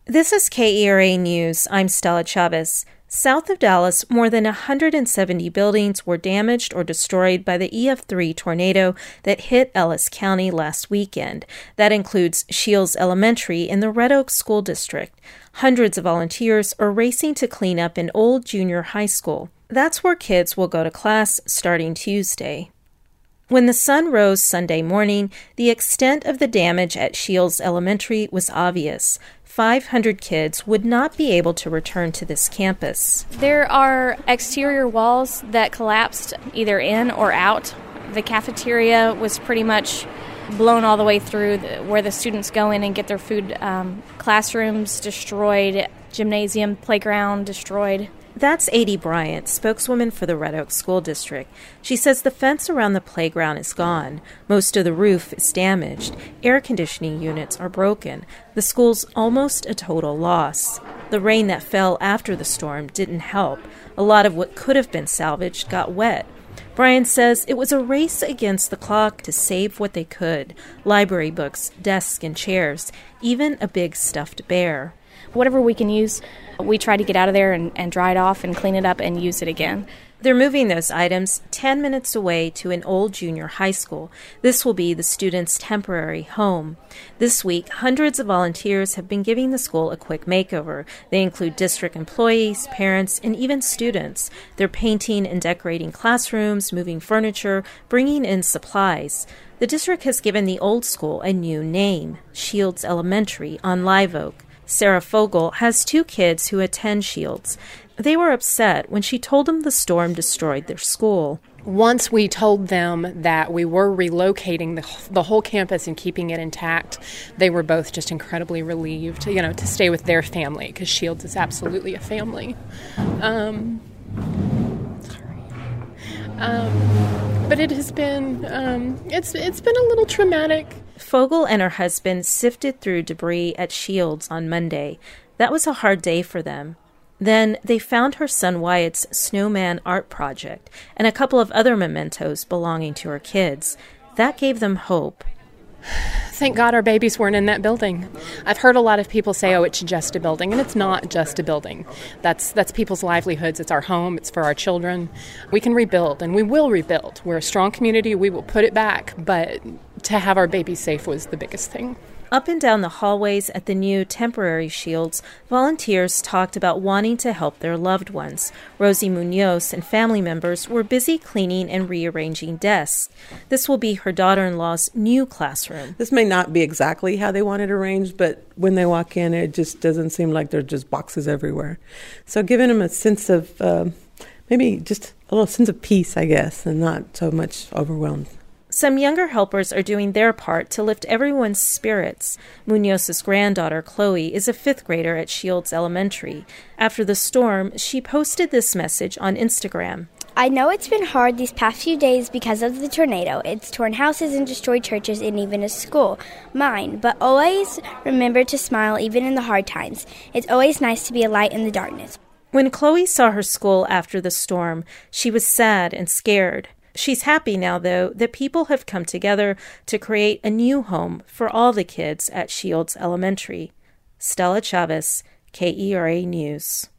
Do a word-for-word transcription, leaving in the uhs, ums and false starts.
This is K E R A News. I'm Stella Chavez. South of Dallas, more than one hundred seventy buildings were damaged or destroyed by the E F three tornado that hit Ellis County last weekend. That includes Shields Elementary in the Red Oak School District. Hundreds of volunteers are racing to clean up an old junior high school. That's where kids will go to class starting Tuesday. When the sun rose Sunday morning, the extent of the damage at Shields Elementary was obvious. five hundred kids would not be able to return to this campus. There are exterior walls that collapsed either in or out. The cafeteria was pretty much blown all the way through, the, where the students go in and get their food. Um, classrooms destroyed, gymnasium, playground destroyed. That's Adie Bryant, spokeswoman for the Red Oak School District. She says the fence around the playground is gone. Most of the roof is damaged. Air conditioning units are broken. The school's almost a total loss. The rain that fell after the storm didn't help. A lot of what could have been salvaged got wet. Bryant says it was a race against the clock to save what they could. Library books, desks and chairs, even a big stuffed bear. Whatever we can use, we try to get out of there and, and dry it off and clean it up and use it again. They're moving those items ten minutes away to an old junior high school. This will be the students' temporary home. This week, hundreds of volunteers have been giving the school a quick makeover. They include district employees, parents, and even students. They're painting and decorating classrooms, moving furniture, bringing in supplies. The district has given the old school a new name, Shields Elementary on Live Oak. Sarah Fogel has two kids who attend Shields. They were upset when she told them the storm destroyed their school. Once we told them that we were relocating the, the whole campus and keeping it intact, they were both just incredibly relieved, you know, to stay with their family, because Shields is absolutely a family. Um, sorry. Um, but it has been, um, it's it's been a little traumatic. Fogel and her husband sifted through debris at Shields on Monday. That was a hard day for them. Then they found her son Wyatt's snowman art project and a couple of other mementos belonging to her kids. That gave them hope. Thank God our babies weren't in that building. I've heard a lot of people say, oh, it's just a building, and it's not just a building. That's that's people's livelihoods. It's our home. It's for our children. We can rebuild, and we will rebuild. We're a strong community. We will put it back, but to have our babies safe was the biggest thing. Up and down the hallways at the new temporary Shields, volunteers talked about wanting to help their loved ones. Rosie Munoz and family members were busy cleaning and rearranging desks. This will be her daughter-in-law's new classroom. This may not be exactly how they want it arranged, but when they walk in, it just doesn't seem like there's just boxes everywhere. So giving them a sense of, uh, maybe just a little sense of peace, I guess, and not so much overwhelmed. Some younger helpers are doing their part to lift everyone's spirits. Munoz's granddaughter, Chloe, is a fifth grader at Shields Elementary. After the storm, she posted this message on Instagram. I know it's been hard these past few days because of the tornado. It's torn houses and destroyed churches and even a school, mine. But always remember to smile even in the hard times. It's always nice to be a light in the darkness. When Chloe saw her school after the storm, she was sad and scared. She's happy now, though, that people have come together to create a new home for all the kids at Shields Elementary. Stella Chavez, K E R A News.